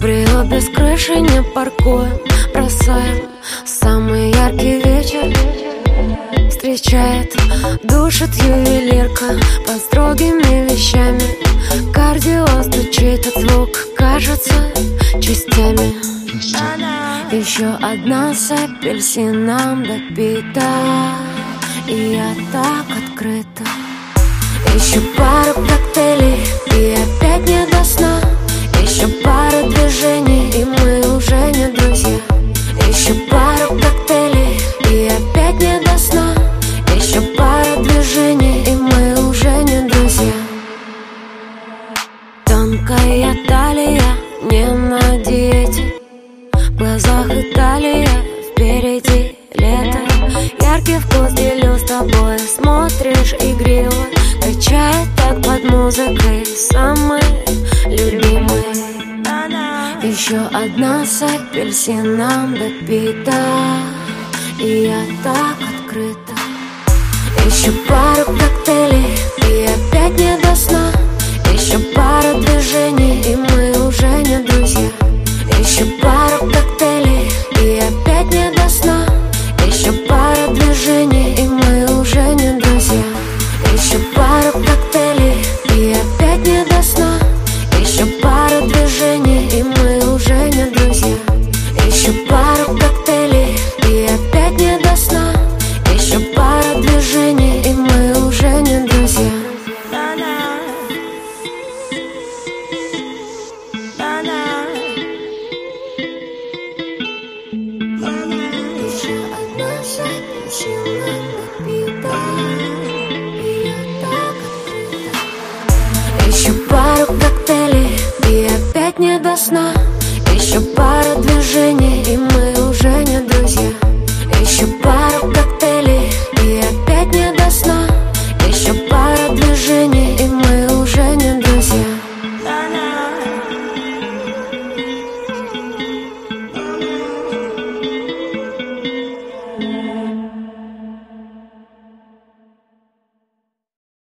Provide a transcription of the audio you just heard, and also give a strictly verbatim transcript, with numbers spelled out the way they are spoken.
Брио без крыши не паркуем, бросаем самый яркий вечер. Встречает, душит ювелирка под строгими вещами. Кардио стучит от звука, кажется, частями. Еще одна с апельсином допита, и я так открыта. Еще пару коктейлей, и опять не до сна. Еще пара движений, и мы уже не друзья. Еще пару коктейлей, и опять не до сна. Еще пара движений, и мы уже не друзья. Тонкая талия, не на диете. В глазах Италия, впереди лето. Яркий вкус делю с тобой, смотришь игриво. Качает так под музыкой, самый любимый. Еще одна с апельсином допита, и я так открыта. Еще пару коктейлей, и опять не до сна. Еще пара движений, и мы уже не друзья. Еще пару коктейлей, и опять не до сна. Еще пара движений, и мы уже не друзья. Еще пару коктейлей, и опять не до сна. Еще пара движений, и мы уже не друзья. Еще пару коктейлей, и опять не до сна. Еще пара движений, и мы уже не друзья. Еще одна с апельсином допита, и я так открыта. Еще пару коктейлей, и опять не до сна. Еще пара движений.